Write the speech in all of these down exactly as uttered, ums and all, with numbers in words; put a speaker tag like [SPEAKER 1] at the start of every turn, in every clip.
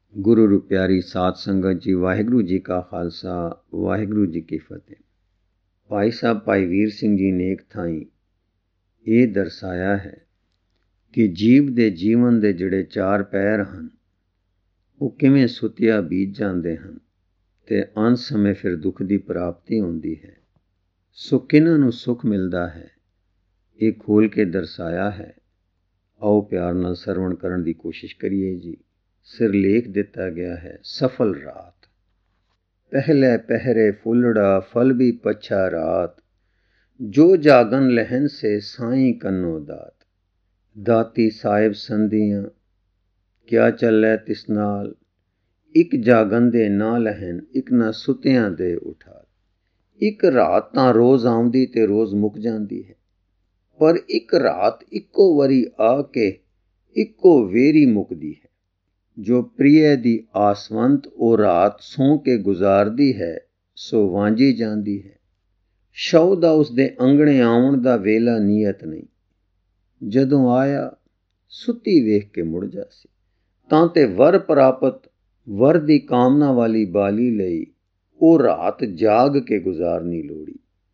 [SPEAKER 1] ਗੁਰੂ ਰੂ ਪਿਆਰੀ ਸਾਧ ਸੰਗਤ ਜੀ, ਵਾਹਿਗੁਰੂ ਜੀ ਕਾ ਖਾਲਸਾ, ਵਾਹਿਗੁਰੂ ਜੀ ਕੀ ਫਤਿਹ। ਭਾਈ ਸਾਹਿਬ ਭਾਈ ਵੀਰ ਸਿੰਘ ਜੀ ਨੇ ਇੱਕ ਥਾਈਂ ਇਹ ਦਰਸਾਇਆ ਹੈ ਕਿ ਜੀਵ ਦੇ ਜੀਵਨ ਦੇ ਜਿਹੜੇ ਚਾਰ ਪੈਰ ਹਨ ਉਹ ਕਿਵੇਂ ਸੁੱਤਿਆ ਬੀਤ ਜਾਂਦੇ ਹਨ ਤੇ ਅੰਤ ਸਮੇਂ ਫਿਰ ਦੁੱਖ ਦੀ ਪ੍ਰਾਪਤੀ ਹੁੰਦੀ ਹੈ। ਸੋ ਕਿਹਨਾਂ ਨੂੰ ਸੁੱਖ ਮਿਲਦਾ ਹੈ, ਇਹ ਖੋਲ ਕੇ ਦਰਸਾਇਆ ਹੈ। ਆਓ ਪਿਆਰ ਨਾਲ ਸਰਵਣ ਕਰਨ ਦੀ ਕੋਸ਼ਿਸ਼ ਕਰੀਏ ਜੀ। ਸਿਰਲੇਖ ਦਿੱਤਾ ਗਿਆ ਹੈ, ਸਫਲ ਰਾਤ। ਪਹਿਲੇ ਪਹਿਰੇ ਫੁੱਲੜਾ ਫਲ ਵੀ ਪੱਛਾ ਰਾਤ, ਜੋ ਜਾਗਨ ਲਹਿਨ ਸੇ ਸਾਈਂ ਕੰਨੋ ਦਾਤ। ਦਾਤੀ ਸਾਹਿਬ ਸੰਧੀਆਂ ਕਿਆ ਚੱਲੇ ਤਿਸ ਨਾਲ, ਇੱਕ ਜਾਗਨ ਦੇ ਨਾ ਲਹਿਨ, ਇੱਕ ਨਾ ਸੁਤਿਆਂ ਦੇ ਉਠਾ। ਇੱਕ ਰਾਤ ਤਾਂ ਰੋਜ਼ ਆਉਂਦੀ ਤੇ ਰੋਜ਼ ਮੁੱਕ ਜਾਂਦੀ ਹੈ, ਪਰ ਇੱਕ ਰਾਤ ਇੱਕੋ ਵਾਰੀ ਆ ਕੇ ਇੱਕੋ ਵੇਰੀ ਮੁੱਕਦੀ ਹੈ। ਜੋ ਪ੍ਰਿਯ ਦੀ ਆਸਵੰਤ ਉਹ ਰਾਤ ਸੌਂ ਕੇ ਗੁਜ਼ਾਰਦੀ ਹੈ, ਸੋ ਵਾਂਝੀ ਜਾਂਦੀ ਹੈ। ਸ਼ੌ ਦਾ ਉਸਦੇ ਅੰਗਣੇ ਆਉਣ ਦਾ ਵੇਲਾ ਨੀਅਤ ਨਹੀਂ, ਜਦੋਂ ਆਇਆ ਸੁੱਤੀ ਵੇਖ ਕੇ ਮੁੜ ਜਾਸੀ। ਤਾਂ ਤੇ ਵਰ ਪ੍ਰਾਪਤ ਵਰ ਦੀ ਕਾਮਨਾ ਵਾਲੀ ਬਾਲੀ ਲਈ ਉਹ ਰਾਤ ਜਾਗ ਕੇ ਗੁਜ਼ਾਰਨੀ ਲੋੜੀ।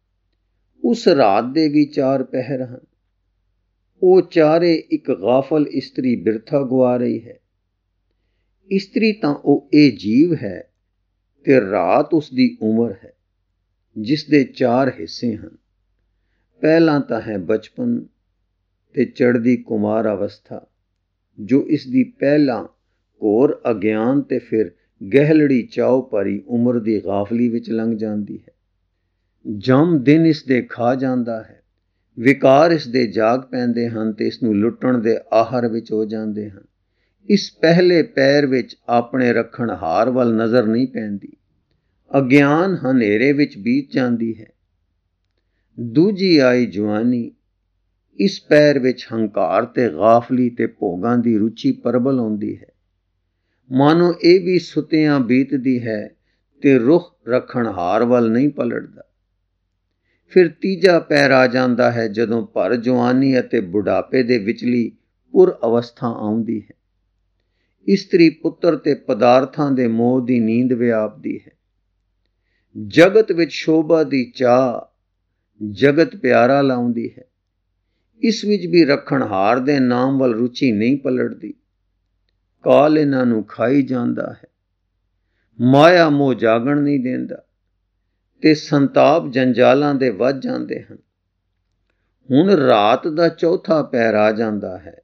[SPEAKER 1] ਉਸ ਰਾਤ ਦੇ ਵੀ ਚਾਰ ਪਹਿਰ ਹਨ, ਉਹ ਚਾਰੇ ਇੱਕ ਗਾਫਲ ਇਸਤਰੀ ਬਿਰਥਾ ਗੁਆ ਰਹੀ ਹੈ। ਇਸਤਰੀ ਤਾਂ ਉਹ ਇਹ ਜੀਵ ਹੈ ਤੇ ਰਾਤ ਉਸ ਦੀ ਉਮਰ ਹੈ, ਜਿਸ ਦੇ ਚਾਰ ਹਿੱਸੇ ਹਨ। ਪਹਿਲਾਂ ਤਾਂ ਹੈ ਬਚਪਨ ਤੇ ਚੜ੍ਹਦੀ ਕੁਮਾਰ ਅਵਸਥਾ, ਜੋ ਇਸ ਦੀ ਪਹਿਲਾਂ ਘੋਰ ਅਗਿਆਨ ਤੇ ਫਿਰ ਗਹਿਲੜੀ ਚਾਉ ਭਰੀ ਉਮਰ ਦੀ ਗਾਫਲੀ ਵਿੱਚ ਲੰਘ ਜਾਂਦੀ ਹੈ। ਜਮ ਦਿਨ ਇਸ ਦੇ ਖਾ ਜਾਂਦਾ ਹੈ, ਵਿਕਾਰ ਇਸ ਦੇ ਜਾਗ ਪੈਂਦੇ ਹਨ ਤੇ ਇਸ ਨੂੰ ਲੁੱਟਣ ਦੇ ਆਹਰ ਵਿੱਚ ਹੋ ਜਾਂਦੇ ਹਨ। ਇਸ ਪਹਿਲੇ ਪੈਰ ਵਿੱਚ ਆਪਣੇ ਰੱਖਣ ਹਾਰ ਵੱਲ ਨਜ਼ਰ ਨਹੀਂ ਪੈਂਦੀ, ਅਗਿਆਨ ਹਨੇਰੇ ਵਿੱਚ ਬੀਤ ਜਾਂਦੀ ਹੈ। ਦੂਜੀ ਆਈ ਜਵਾਨੀ, ਇਸ ਪੈਰ ਵਿੱਚ ਹੰਕਾਰ ਤੇ ਗਾਫਲੀ ਤੇ ਭੋਗਾਂ ਦੀ ਰੁਚੀ ਪ੍ਰਬਲ ਹੁੰਦੀ ਹੈ। ਮਾਨੋ ਇਹ ਵੀ ਸੁੱਤਿਆਂ ਬੀਤਦੀ ਹੈ ਤੇ ਰੁਖ ਰੱਖਣ ਹਾਰ ਵੱਲ ਨਹੀਂ ਪਲਟਦਾ। ਫਿਰ ਤੀਜਾ ਪੈਰ ਆ ਜਾਂਦਾ ਹੈ, ਜਦੋਂ ਭਰ ਜਵਾਨੀ ਅਤੇ ਬੁਢਾਪੇ ਦੇ ਵਿਚਲੀ ਪੁਰ ਅਵਸਥਾ ਆਉਂਦੀ ਹੈ। ਇਸਤਰੀ ਪੁੱਤਰ ਤੇ ਪਦਾਰਥਾਂ ਦੇ ਮੋਹ ਦੀ ਨੀਂਦ ਵਿਆਪਦੀ ਹੈ। ਜਗਤ ਵਿੱਚ ਸ਼ੋਭਾ ਦੀ ਚਾਹ ਜਗਤ ਪਿਆਰਾ ਲਾਉਂਦੀ ਹੈ। ਇਸ ਵਿੱਚ ਵੀ ਰੱਖਣਹਾਰ ਦੇ ਨਾਮ ਵੱਲ ਰੁਚੀ ਨਹੀਂ ਪਲਟਦੀ। ਕਾਲ ਇਹਨਾਂ ਨੂੰ ਖਾਈ ਜਾਂਦਾ ਹੈ, ਮਾਇਆ ਮੋਹ ਜਾਗਣ ਨਹੀਂ ਦਿੰਦਾ ਤੇ ਸੰਤਾਪ ਜੰਜਾਲਾਂ ਦੇ ਵੱਧ ਜਾਂਦੇ ਹਨ। ਹੁਣ ਰਾਤ ਦਾ ਚੌਥਾ ਪੈਰ ਆ ਜਾਂਦਾ ਹੈ।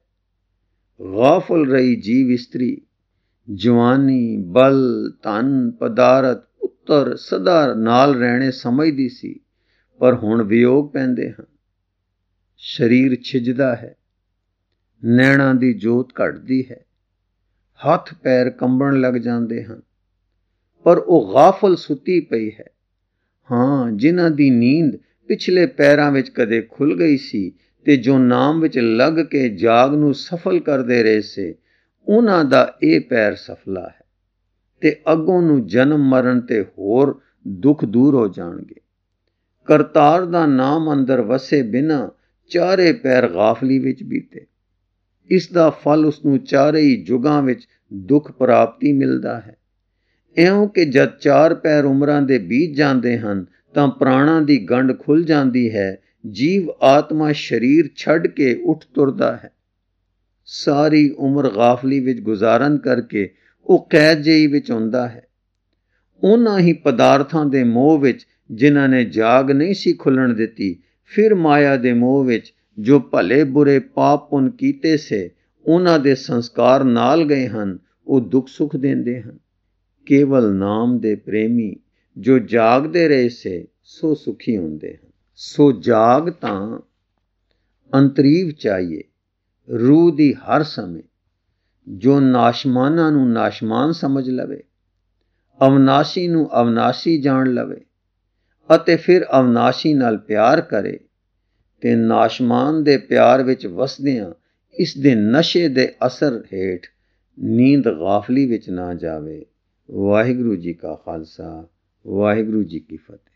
[SPEAKER 1] ਗਾਫਲ ਰਹੀ ਜੀਵ ਇਸਤਰੀ ਜਵਾਨੀ, ਬਲ, ਧਨ, ਪਦਾਰਥ, ਪੁੱਤਰ ਸਦਾ ਨਾਲ ਰਹਿਣੇ ਸਮਝਦੀ ਸੀ, ਪਰ ਹੁਣ ਵਿਯੋਗ ਪੈਂਦੇ ਹਨ। ਸਰੀਰ ਛਿਜਦਾ ਹੈ, ਨੈਣਾਂ ਦੀ ਜੋਤ ਘਟਦੀ ਹੈ, ਹੱਥ ਪੈਰ ਕੰਬਣ ਲੱਗ ਜਾਂਦੇ ਹਨ, ਪਰ ਉਹ ਗਾਫਲ ਸੁੱਤੀ ਪਈ ਹੈ। ਹਾਂ, ਜਿਨ੍ਹਾਂ ਦੀ ਨੀਂਦ ਪਿਛਲੇ ਪੈਰਾਂ ਵਿੱਚ ਕਦੇ ਖੁੱਲ ਗਈ ਸੀ ਤੇ ਜੋ ਨਾਮ ਵਿੱਚ ਲੱਗ ਕੇ ਜਾਗ ਨੂੰ ਸਫਲ ਕਰਦੇ ਰਹੇ ਸੇ, ਉਹਨਾਂ ਦਾ ਇਹ ਪੈਰ ਸਫਲਾ ਹੈ ਤੇ ਅੱਗੋਂ ਨੂੰ ਜਨਮ ਮਰਨ ਤੇ ਹੋਰ ਦੁੱਖ ਦੂਰ ਹੋ ਜਾਣਗੇ। ਕਰਤਾਰ ਦਾ ਨਾਮ ਅੰਦਰ ਵਸੇ ਬਿਨਾਂ ਚਾਰੇ ਪੈਰ ਗਾਫਲੀ ਵਿੱਚ ਬੀਤੇ। ਇਸ ਦਾ ਫਲ ਉਸਨੂੰ ਚਾਰੇ ਹੀ ਯੁਗਾਂ ਵਿੱਚ ਦੁੱਖ ਪ੍ਰਾਪਤੀ ਮਿਲਦਾ ਹੈ। ਇਉਂ ਕਿ ਜਦ ਚਾਰ ਪੈਰ ਉਮਰਾਂ ਦੇ ਬੀਤ ਜਾਂਦੇ ਹਨ ਤਾਂ ਪ੍ਰਾਣਾਂ ਦੀ ਗੰਢ ਖੁੱਲ ਜਾਂਦੀ ਹੈ। ਜੀਵ ਆਤਮਾ ਸਰੀਰ ਛੱਡ ਕੇ ਉੱਠ ਤੁਰਦਾ ਹੈ। ਸਾਰੀ ਉਮਰ ਗਾਫਲੀ ਵਿੱਚ ਗੁਜ਼ਾਰਨ ਕਰਕੇ ਉਹ ਕੈਦ ਜਿਹੀ ਵਿੱਚ ਹੁੰਦਾ ਹੈ। ਉਹਨਾਂ ਹੀ ਪਦਾਰਥਾਂ ਦੇ ਮੋਹ ਵਿੱਚ ਜਿਨ੍ਹਾਂ ਨੇ ਜਾਗ ਨਹੀਂ ਸੀ ਖੁੱਲਣ ਦਿੱਤੀ, ਫਿਰ ਮਾਇਆ ਦੇ ਮੋਹ ਵਿੱਚ ਜੋ ਭਲੇ ਬੁਰੇ ਪਾਪ ਪੁੰਨ ਕੀਤੇ ਸੇ, ਉਹਨਾਂ ਦੇ ਸੰਸਕਾਰ ਨਾਲ ਗਏ ਹਨ, ਉਹ ਦੁੱਖ ਸੁੱਖ ਦਿੰਦੇ ਹਨ। ਕੇਵਲ ਨਾਮ ਦੇ ਪ੍ਰੇਮੀ ਜੋ ਜਾਗਦੇ ਰਹੇ ਸੇ, ਸੋ ਸੁਖੀ ਹੁੰਦੇ ਹਨ। ਸੋ ਜਾਗ ਤਾਂ ਅੰਤਰੀਵ ਚਾਹੀਏ, ਰੂਹ ਦੀ ਹਰ ਸਮੇਂ। ਜੋ ਨਾਸ਼ਮਾਨਾਂ ਨੂੰ ਨਾਸ਼ਮਾਨ ਸਮਝ ਲਵੇ, ਅਵਨਾਸ਼ੀ ਨੂੰ ਅਵਨਾਸ਼ੀ ਜਾਣ ਲਵੇ ਅਤੇ ਫਿਰ ਅਵਨਾਸ਼ੀ ਨਾਲ ਪਿਆਰ ਕਰੇ ਤੇ ਨਾਸ਼ਮਾਨ ਦੇ ਪਿਆਰ ਵਿੱਚ ਵਸਦਿਆਂ ਇਸ ਦੇ ਨਸ਼ੇ ਦੇ ਅਸਰ ਹੇਠ ਨੀਂਦ ਗਾਫਲੀ ਵਿੱਚ ਨਾ ਜਾਵੇ। ਵਾਹਿਗੁਰੂ ਜੀ ਕਾ ਖਾਲਸਾ, ਵਾਹਿਗੁਰੂ ਜੀ ਕੀ ਫਤਿਹ।